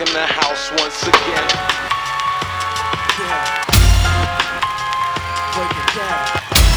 rocking the house once again. Yeah. Break it down.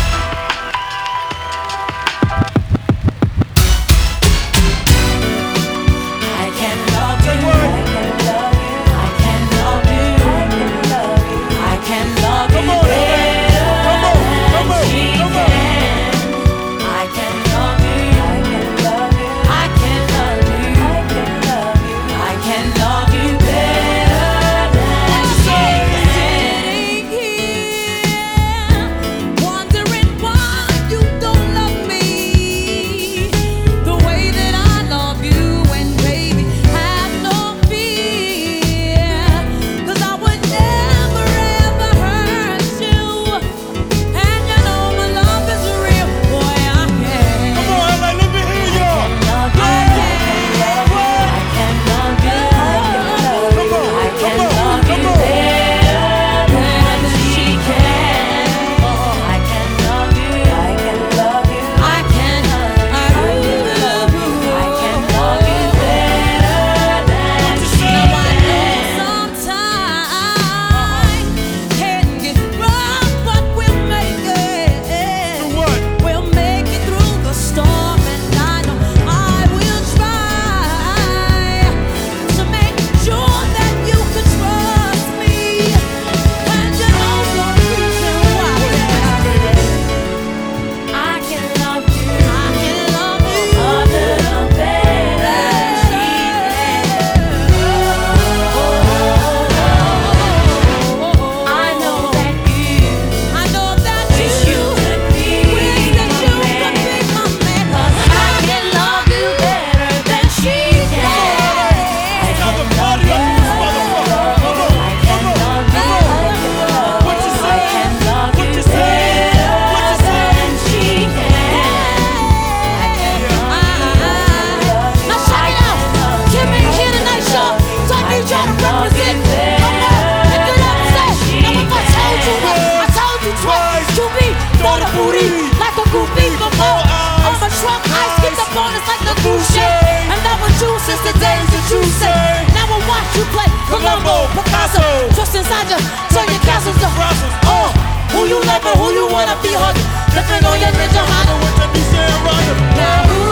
Since the days that you say, now I watch you play Columbo, Picasso. Trust inside you, turn your castles to who you love and who you wanna be hugging. Living on your ninja Honda with the Nissan Runner. Now who